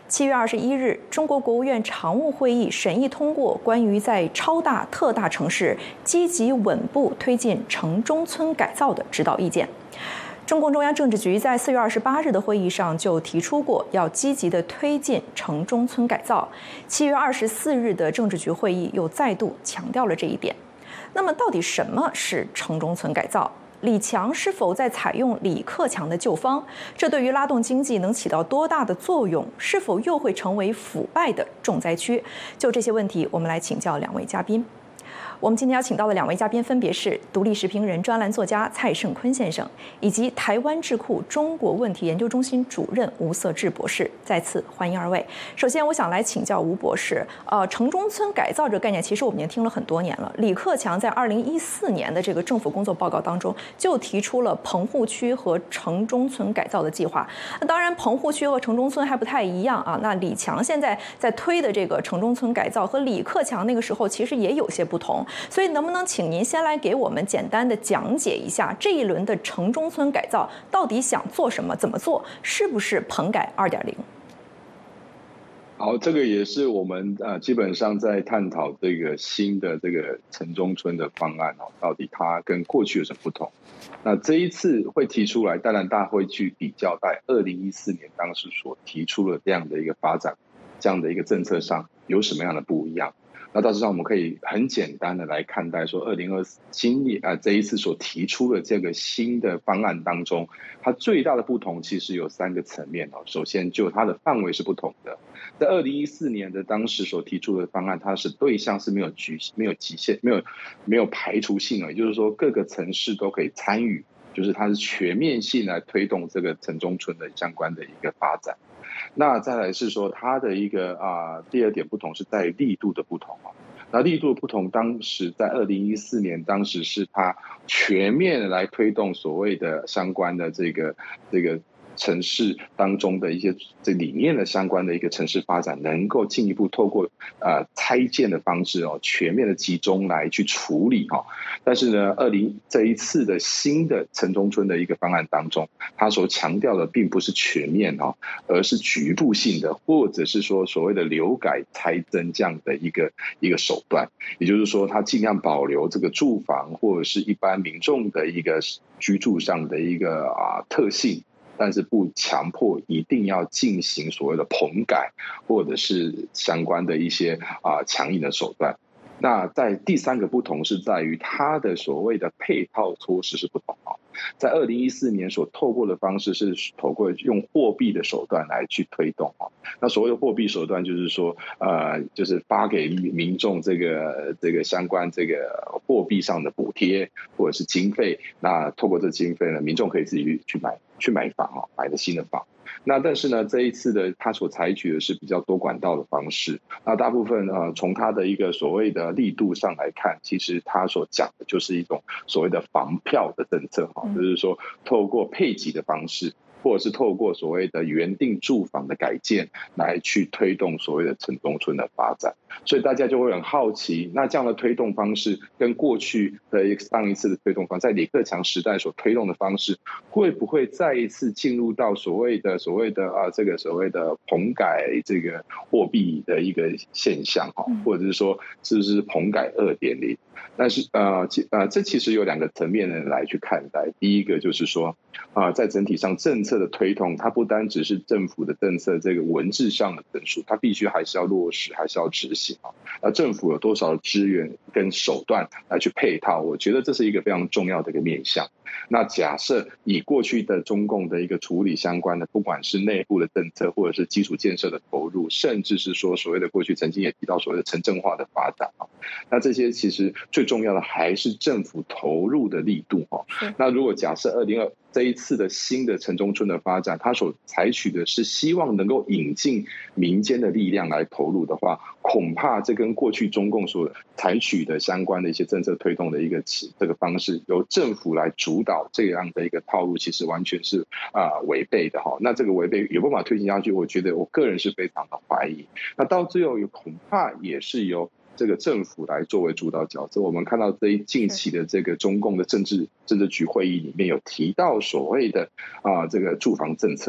7月21日，中国国务院常务会议审议通过关于在超大、特大城市积极稳步推进城中村改造的指导意见。中共中央政治局在4月28日的会议上就提出过要积极地推进城中村改造。7月24日的政治局会议又再度强调了这一点。那么，到底什么是城中村改造？李强是否在采用李克强的旧方？这对于拉动经济能起到多大的作用？是否又会成为腐败的重灾区？就这些问题，我们来请教两位嘉宾。我们今天邀请到的两位嘉宾分别是独立时评人、专栏作家蔡胜坤先生，以及台湾智库中国问题研究中心主任吴瑟智博士。再次欢迎二位。首先，我想来请教吴博士，城中村改造这个概念，其实我们已经听了很多年了。李克强在2014年的这个政府工作报告当中，就提出了棚户区和城中村改造的计划。那当然，棚户区和城中村还不太一样啊。那李强现在在推的这个城中村改造，和李克强那个时候其实也有些不同。所以，能不能请您先来给我们简单的讲解一下这一轮的城中村改造到底想做什么、怎么做，是不是棚改2.0？ 好，这个也是我们基本上在探讨这个新的这个城中村的方案哦，到底它跟过去有什么不同？那这一次会提出来，当然大家会去比较在2014年当时所提出的这样的一个发展，这样的一个政策上有什么样的不一样？那大致上我们可以很简单的来看待说，2024年这一次所提出的这个新的方案当中，它最大的不同其实有3个层面哦。首先，就它的范围是不同的。在2014年的当时所提出的方案，它是对象是没有极限、没有排除性的，也就是说各个城市都可以参与，就是它是全面性来推动这个城中村的相关的一个发展。那再来是说它的一个第二点不同是在于力度的不同啊。那力度的不同，当时在2014年，当时是它全面来推动所谓的相关的这个城市当中的一些这理念的相关的一个城市发展，能够进一步透过拆建的方式哦，全面的集中来去处理哈。但是呢，这一次的新的城中村的一个方案当中，它所强调的并不是全面哦，而是局部性的，或者是说所谓的留改拆增这样的一个手段。也就是说，它尽量保留这个住房或者是一般民众的一个居住上的一个特性。但是不强迫一定要进行所谓的棚改，或者是相关的一些强硬的手段。那在第3个不同是在于它的所谓的配套措施是不同啊。在2014年所透过的方式是透过用货币的手段来去推动啊。那所谓的货币手段就是说，就是发给民众这个相关这个货币上的补贴或者是经费。那透过这经费呢，民众可以自己去买房啊，买的新的房。那但是呢，这一次的他所采取的是比较多管道的方式。那大部分从他的一个所谓的力度上来看，其实他所讲的就是一种所谓的房票的政策哈，就是说透过配给的方式，或者是透过所谓的原定住房的改建来去推动所谓的城中村的发展。所以大家就会很好奇，那这样的推动方式跟过去的上一次的推动方式，在李克强时代所推动的方式，会不会再一次进入到所谓的这个所谓的棚改这个货币的一个现象哈，或者是说是不是棚改2.0？但是这其实有2个层面的来去看待。第一个就是说在整体上政策的推动，它不单只是政府的政策这个文字上的陈述，它必须还是要落实，还是要执行啊。那政府有多少资源跟手段来去配套？我觉得这是一个非常重要的一个面向。那假设以过去的中共的一个处理相关的，不管是内部的政策，或者是基础建设的投入，甚至是说所谓的过去曾经也提到所谓的城镇化的发展啊，那这些其实最重要的还是政府投入的力度哦。那如果假设这一次的新的城中村的发展，它所采取的是希望能够引进民间的力量来投入的话，恐怕这跟过去中共所采取的相关的一些政策推动的一个这个方式，由政府来主导这样的一个套路，其实完全是违背的哈。那这个违背有办法推行下去，我觉得我个人是非常的怀疑。那到最后恐怕也是由这个政府来作为主导角色。我们看到近期的这个中共的政治局会议里面有提到所谓的这个住房政策哈。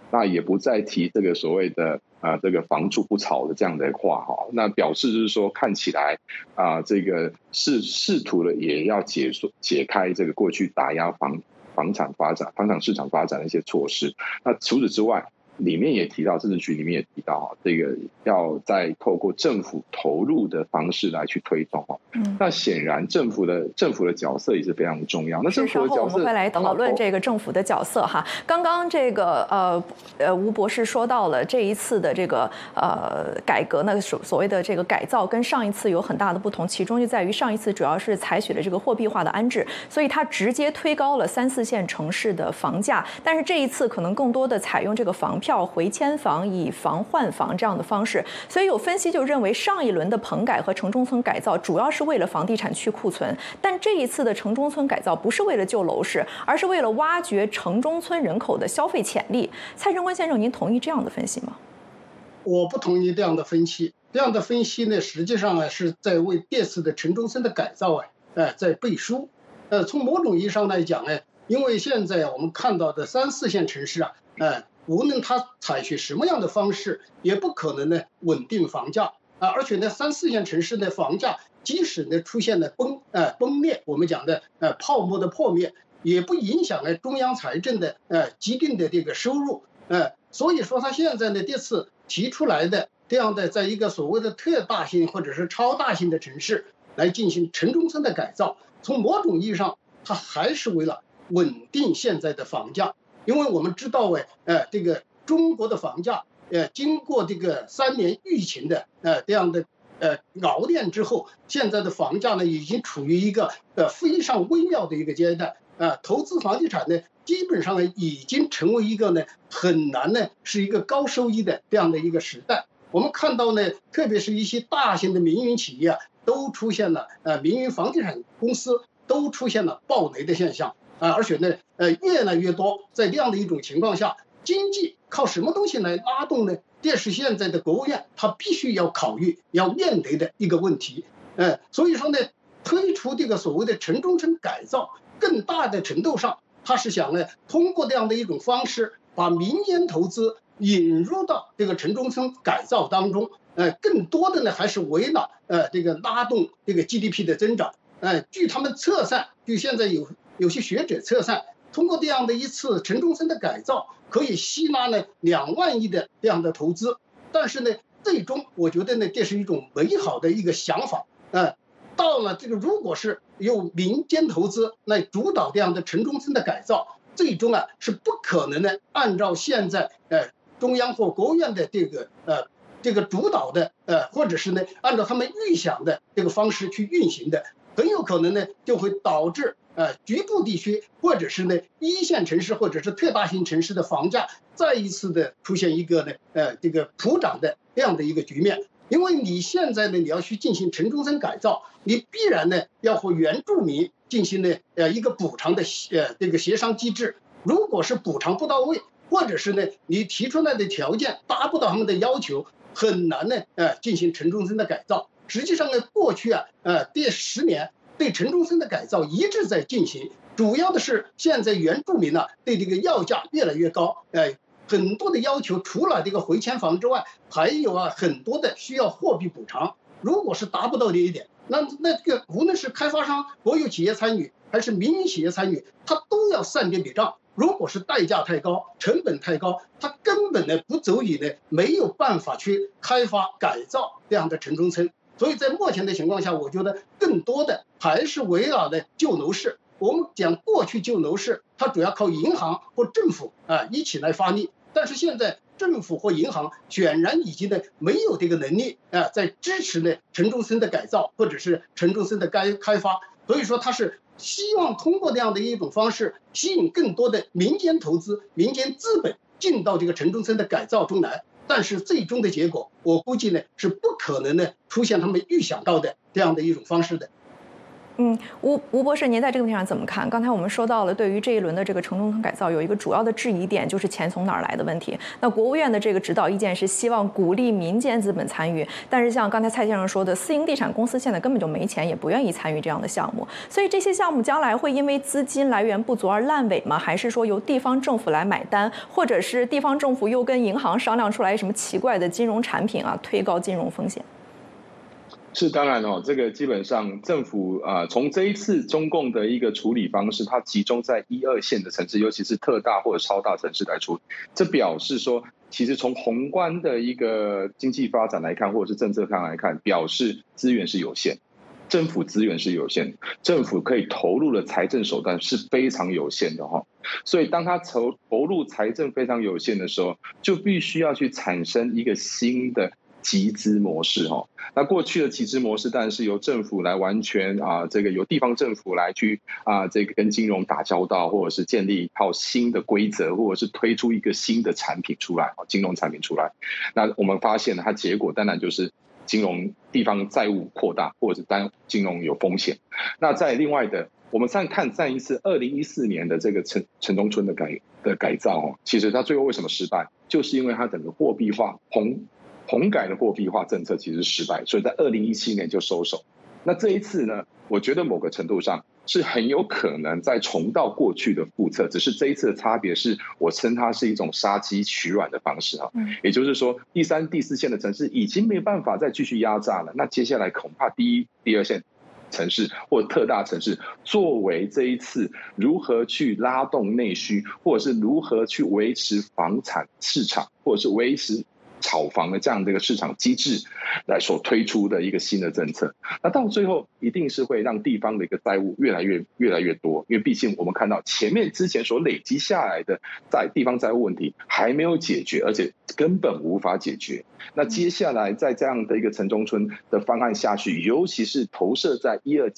那也不再提这个所谓的这个房住不炒的这样的话哈，那表示就是说看起来这个试图的也要解开这个过去打压房产市场发展的一些措施。那除此之外，里面也提到政治局里面也提到这个要再透过政府投入的方式来去推动那显然政府的角色也是非常重要。那政府的角色， 稍后我们会来讨论这个政府的角色哈。刚刚这个吴博士说到了这一次的这个改革呢，所谓的这个改造跟上一次有很大的不同，其中就在于上一次主要是采取了这个货币化的安置，所以它直接推高了3、4线城市的房价，但是这一次可能更多的采用这个房票回迁房、以房换房这样的方式，所以有分析就认为上一轮的棚改和城中村改造主要是为了房地产去库存，但这一次的城中村改造不是为了救楼市，而是为了挖掘城中村人口的消费潜力。蔡成观先生，您同意这样的分析吗？ 我不同意这样的分析。这样的分析呢，实际上是在为这次的城中村的改造在背书。从某种意义上来讲因为现在我们看到的3、4线城市无论它采取什么样的方式，也不可能呢稳定房价而且呢3、4线城市的房价即使呢出现了崩裂，我们讲的泡沫的破灭，也不影响中央财政的既定的这个收入所以说他现在呢这次提出来的这样的在一个所谓的特大型或者是超大型的城市来进行城中村的改造，从某种意义上它还是为了稳定现在的房价。因为我们知道这个中国的房价经过这个3年疫情的这样的熬炼之后，现在的房价呢已经处于一个非常微妙的一个阶段投资房地产呢基本上已经成为一个呢很难呢是一个高收益的这样的一个时代。我们看到呢，特别是一些大型的民营企业都出现了民营房地产公司都出现了暴雷的现象而且呢越来越多。在这样的一种情况下，经济靠什么东西来拉动呢？这是现在的国务院它必须要考虑要面对的一个问题所以说呢，推出这个所谓的城中村改造，更大的程度上它是想呢通过这样的一种方式把民间投资引入到这个城中村改造当中更多的呢还是围绕这个拉动这个 GDP 的增长据他们测算，就现在有些学者测算，通过这样的一次城中村的改造，可以吸纳呢2万亿的这样的投资。但是呢，最终我觉得呢，这是一种美好的一个想法到了这个，如果是由民间投资来主导这样的城中村的改造，最终是不可能呢按照现在中央或国务院的这个主导的或者是呢按照他们预想的这个方式去运行的，很有可能呢就会导致局部地区或者是呢1线城市或者是特大型城市的房价再一次的出现一个呢这个普涨的这样的一个局面。因为你现在呢你要去进行城中村改造，你必然呢要和原住民进行呢一个补偿的这个协商机制。如果是补偿不到位，或者是呢你提出来的条件达不到他们的要求，很难呢进行城中村的改造。实际上呢，过去这10年对城中村的改造一直在进行，主要的是现在原住民对这个要价越来越高很多的要求，除了这个回迁房之外，还有很多的需要货币补偿。如果是达不到这一点，那这个无论是开发商、国有企业参与还是民营企业参与，它都要算这笔账。如果是代价太高、成本太高，它根本呢不足以呢没有办法去开发改造这样的城中村。所以在目前的情况下，我觉得更多的还是围绕的救楼市。我们讲过去救楼市，它主要靠银行或政府一起来发力，但是现在政府或银行显然已经呢没有这个能力在支持呢城中村的改造或者是城中村的开发。所以说它是希望通过这样的一种方式，吸引更多的民间投资、民间资本进到这个城中村的改造中来。但是最终的结果，我估计呢是不可能呢出现他们预想到的这样的一种方式的。 吴博士，您在这个问题上怎么看？刚才我们说到了，对于这一轮的这个城中村改造，有一个主要的质疑点，就是钱从哪儿来的问题。那国务院的这个指导意见是希望鼓励民间资本参与，但是像刚才蔡先生说的，私营地产公司现在根本就没钱，也不愿意参与这样的项目。所以这些项目将来会因为资金来源不足而烂尾吗？还是说由地方政府来买单，或者是地方政府又跟银行商量出来什么奇怪的金融产品啊，推高金融风险？ 是当然哦，这个基本上政府从这一次中共的一个处理方式，它集中在1、2线的城市，尤其是特大或者超大城市来处理，这表示说，其实从宏观的一个经济发展来看，或者是政策上来看，表示资源是有限，政府资源是有限，政府可以投入的财政手段是非常有限的哈。所以当它投入财政非常有限的时候，就必须要去产生一个新的集资模式哈。那过去的集资模式当然是由政府来完全这个由地方政府来去这个跟金融打交道，或者是建立一套新的规则，或者是推出一个新的产品出来，金融产品出来。那我们发现它结果当然就是金融地方债务扩大，或者是金融有风险。那在另外的，我们看上一次2014年的这个城中村的改造其实它最后为什么失败，就是因为它整个货币化棚改的货币化政策其实失败，所以在2017年就收手。那这一次呢，我觉得某个程度上是很有可能再重蹈过去的覆辙，只是这一次的差别是我称它是一种杀鸡取卵的方式也就是说第3、第4线的城市已经没办法再继续压榨了，那接下来恐怕第1、第2线城市或特大城市作为这一次如何去拉动内需，或者是如何去维持房产市场，或者是维持炒房的这样的一个市场机制来所推出的一个新的政策，那到最后一定是会让地方的一个债务越来越多，因为毕竟我们看到之前所累积下来的在地方债务问题还没有解决，而且根本无法解决。那接下来在这样的一个城中村的方案下去，尤其是投射在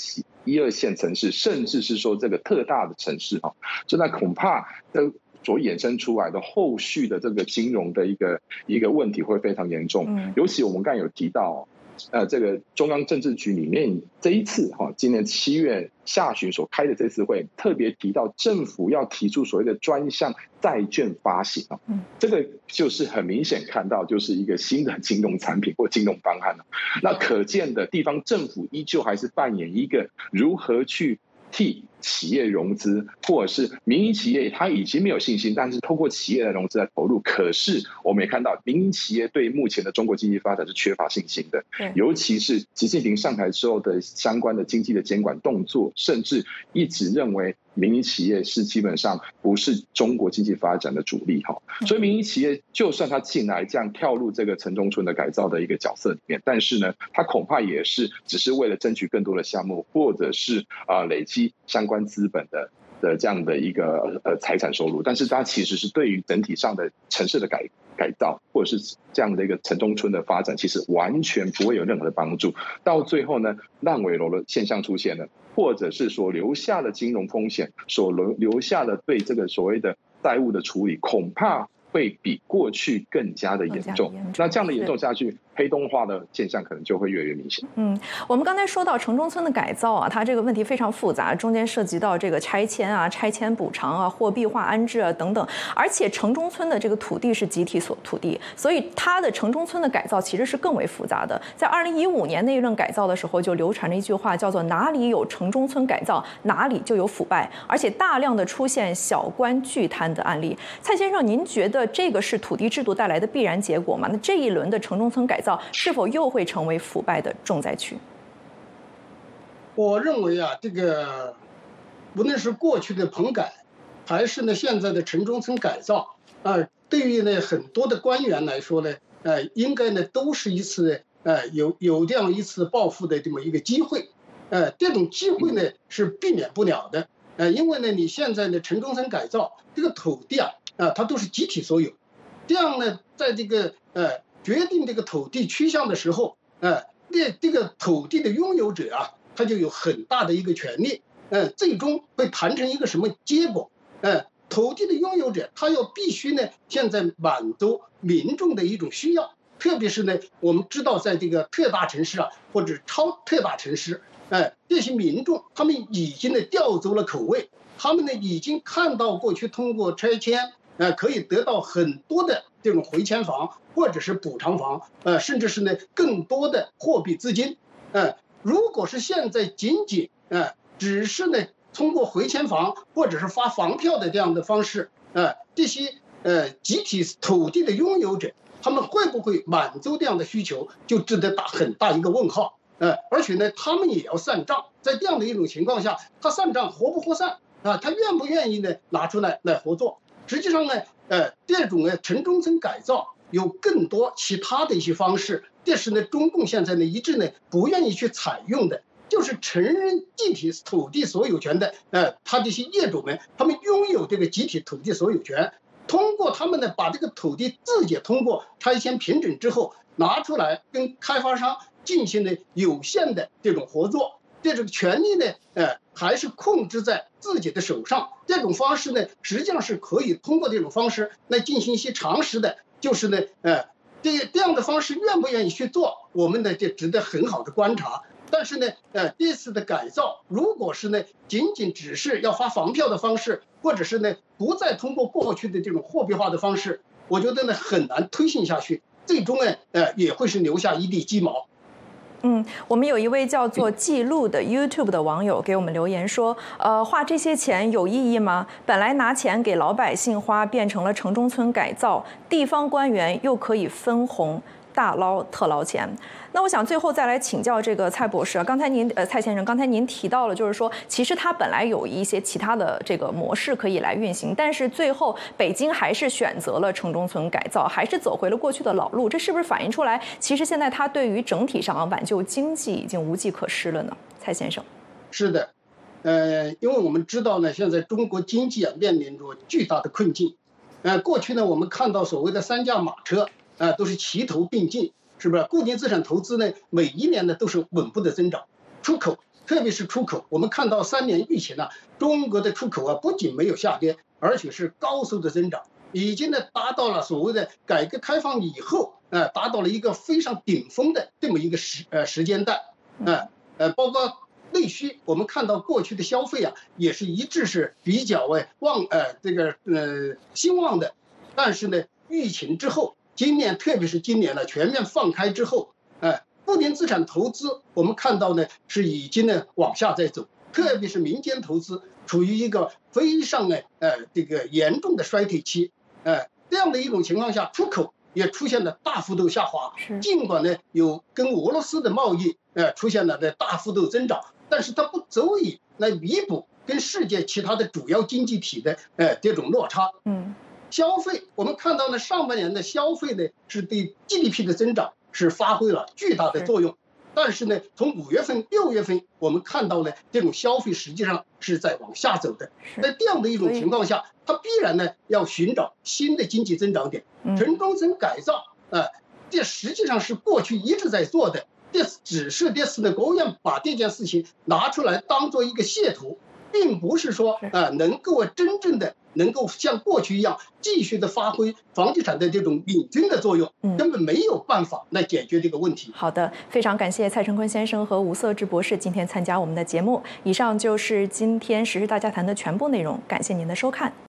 1、2线城市，甚至是说这个特大的城市就那恐怕所衍生出来的后续的这个金融的一个问题会非常严重。尤其我们刚才有提到这个中央政治局里面这一次今年7月下旬所开的这次会，特别提到政府要提出所谓的专项债券发行这个就是很明显看到就是一个新的金融产品或金融方案那可见的地方政府依旧还是扮演一个如何去替企业融资，或者是民营企业他已经没有信心，但是透过企业的融资来投入。可是我们也看到民营企业对目前的中国经济发展是缺乏信心的，尤其是习近平上台之后的相关的经济的监管动作，甚至一直认为民营企业是基本上不是中国经济发展的主力所以民营企业就算他进来这样跳入这个城中村的改造的一个角色里面，但是呢，他恐怕也是只是为了争取更多的项目，或者是累积相关资本的这样的一个财产收入，但是它其实是对于整体上的城市的改造，或者是这样的一个城中村的发展，其实完全不会有任何的帮助。到最后呢，烂尾楼的现象出现了，或者是所留下的金融风险，所留下的对这个所谓的债务的处理，恐怕会比过去更加的严重。那这样的严重下去，黑洞化的现象可能就会越来越明显。 我们刚才说到城中村的改造它这个问题非常复杂，中间涉及到这个拆迁拆迁补偿货币化安置等等，而且城中村的这个土地是集体土地，所以它的城中村的改造其实是更为复杂的。在2015年那一轮改造的时候，就流传着一句话，叫做哪里有城中村改造，哪里就有腐败，而且大量的出现小官巨贪的案例。蔡先生，您觉得这个是土地制度带来的必然结果吗？那这一轮的城中村改造是否又会成为腐败的重灾区？ 我认为这个无论是过去的棚改，还是呢现在的城中村改造对于呢很多的官员来说呢，应该呢都是一次有这样一次报复的这么一个机会，这种机会呢是避免不了的，因为呢你现在的城中村改造这个土地它都是集体所有，这样呢在这个决定这个土地趋向的时候，这个土地的拥有者他就有很大的一个权利，最终会谈成一个什么结果？土地的拥有者他要必须呢，现在满足民众的一种需要，特别是呢，我们知道在这个特大城市或者超特大城市， 这些民众他们已经呢调走了口味，他们呢已经看到过去通过拆迁，可以得到很多的这种回迁房或者是补偿房，甚至是呢更多的货币资金，如果是现在仅仅只是呢通过回迁房或者是发房票的这样的方式，这些集体土地的拥有者，他们会不会满足这样的需求，就值得打很大一个问号。而且呢，他们也要算账，在这样的一种情况下，他算账活不活算啊？他愿不愿意呢拿出来合作？实际上呢，这种城中村改造有更多其他的一些方式，这是呢中共现在呢一直呢不愿意去采用的。就是承认集体土地所有权的，他这些业主们，他们拥有这个集体土地所有权，通过他们呢把这个土地自己通过拆迁平整之后拿出来跟开发商进行的有限的这种合作，这种权利呢，还是控制在自己的手上。这种方式呢，实际上是可以通过这种方式来进行一些常识的，就是呢，这样的方式愿不愿意去做，我们呢就值得很好的观察。但是呢，这次的改造，如果是呢，仅仅只是要发房票的方式，或者是呢，不再通过过去的这种货币化的方式，我觉得呢很难推行下去，最终呢，也会是留下一地鸡毛。 我们有一位叫做记录的 YouTube 的网友给我们留言说，花这些钱有意义吗？本来拿钱给老百姓花，变成了城中村改造，地方官员又可以分红。大捞特捞钱。那我想最后再来请教这个蔡博士，刚才蔡先生，刚才您提到了，就是说其实它本来有一些其他的这个模式可以来运行，但是最后北京还是选择了城中村改造，还是走回了过去的老路，这是不是反映出来其实现在它对于整体上挽救经济已经无计可施了呢？蔡先生。 是的，因为我们知道呢，现在中国经济面临着巨大的困境，过去呢我们看到所谓的三驾马车。都是齐头并进，是不是？固定资产投资呢，每一年呢都是稳步的增长。出口，特别是出口，我们看到3年疫情呢，中国的出口不仅没有下跌，而且是高速的增长，已经呢达到了所谓的改革开放以后，达到了一个非常顶峰的这么一个时间段，包括内需，我们看到过去的消费也是一致是比较兴旺的，但是呢，疫情之后。今年特别是今年呢，全面放开之后，固定资产投资我们看到呢是已经呢往下在走，特别是民间投资处于一个非常这个严重的衰退期，这样的一种情况下，出口也出现了大幅度下滑。尽管呢有跟俄罗斯的贸易出现了大幅度增长，但是它不足以来弥补跟世界其他的主要经济体的这种落差。消费，我们看到呢，上半年的消费呢是对 GDP 的增长是发挥了巨大的作用，但是呢，从5月份、6月份，我们看到呢，这种消费实际上是在往下走的。在这样的一种情况下，它必然呢要寻找新的经济增长点。城中村改造，这实际上是过去一直在做的，这只是这次的国务院把这件事情拿出来当做一个噱头。并不是说能够真正的能够像过去一样继续的发挥房地产的这种领军的作用，根本没有办法来解决这个问题。 好的，非常感谢蔡成坤先生和吴瑟智博士今天参加我们的节目。以上就是今天时事大家谈的全部内容，感谢您的收看。